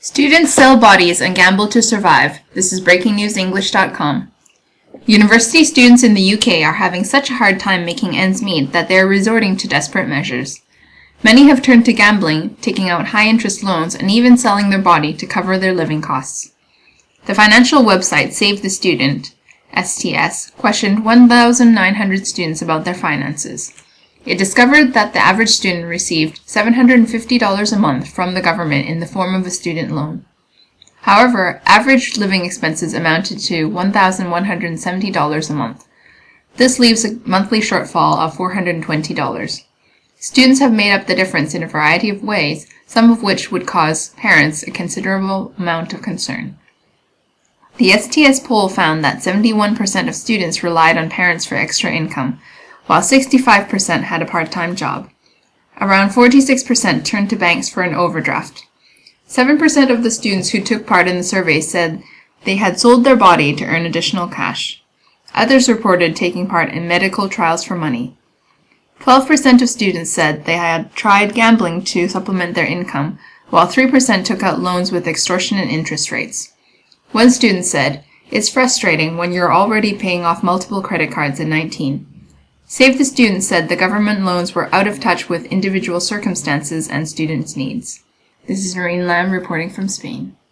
Students sell bodies and gamble to survive. This is BreakingNewsEnglish.com. University students in the UK are having such a hard time making ends meet that they are resorting to desperate measures. Many have turned to gambling, taking out high-interest loans, and even selling their body to cover their living costs. The financial website Save the Student, STS, questioned 1,900 students about their finances. It discovered that the average student received $750 a month from the government in the form of a student loan. However, average living expenses amounted to $1,170 a month. This leaves a monthly shortfall of $420. Students have made up the difference in a variety of ways, some of which would cause parents a considerable amount of concern. The STS poll found that 71% of students relied on parents for extra income, while 65% had a part-time job. Around 46% turned to banks for an overdraft. 7% of the students who took part in the survey said they had sold their body to earn additional cash. Others reported taking part in medical trials for money. 12% of students said they had tried gambling to supplement their income, while 3% took out loans with extortionate interest rates. One student said, "It's frustrating when you're already paying off multiple credit cards at 19. Save the Student said the government loans were out of touch with individual circumstances and students' needs. This is Noreen Lamb reporting from Spain.